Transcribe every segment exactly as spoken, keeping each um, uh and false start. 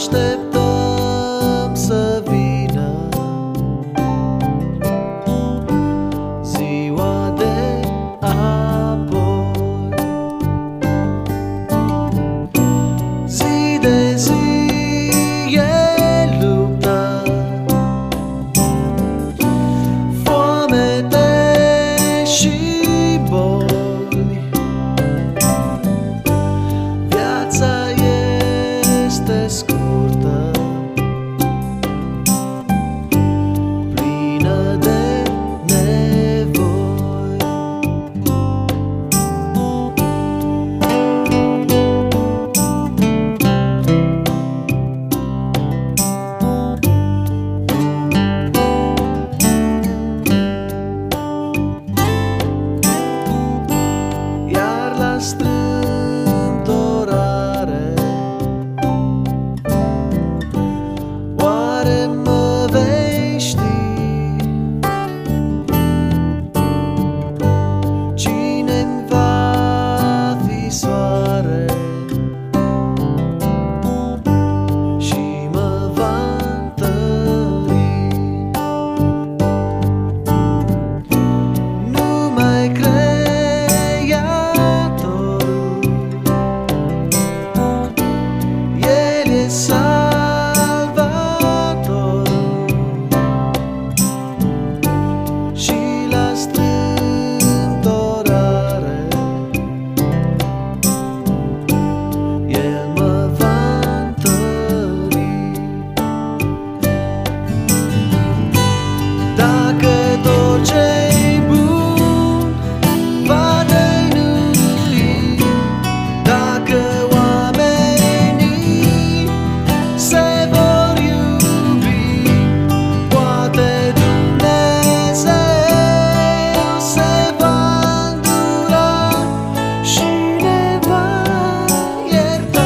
Așteptăm să vină ziua de apoi. Zi de zi e lupta, foamete și boli. Viața este scurtă, plină de nevoi. Iar la strâmtorare oare mă vei ști? Cine-mi va fi soare și mă va întări? Numai Creatorul, El e Salvatorul, și la strâmtorare El mă va întări. Dacă tot ce-i bun va dăinui, dacă oamenii se vor iubi, poate Dumnezeu se va îndura și ne va ierta.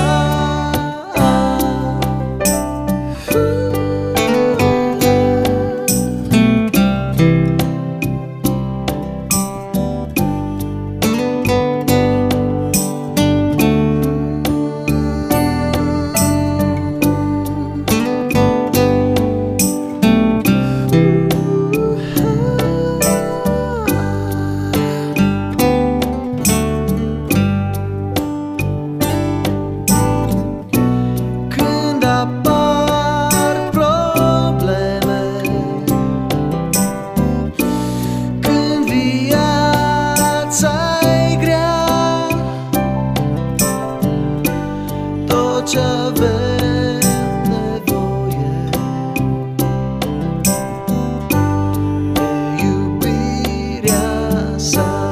Când apar probleme, când viața-i grea, tot ce avem nevoie e iubirea sa.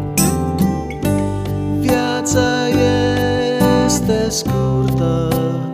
Viața este scurtă,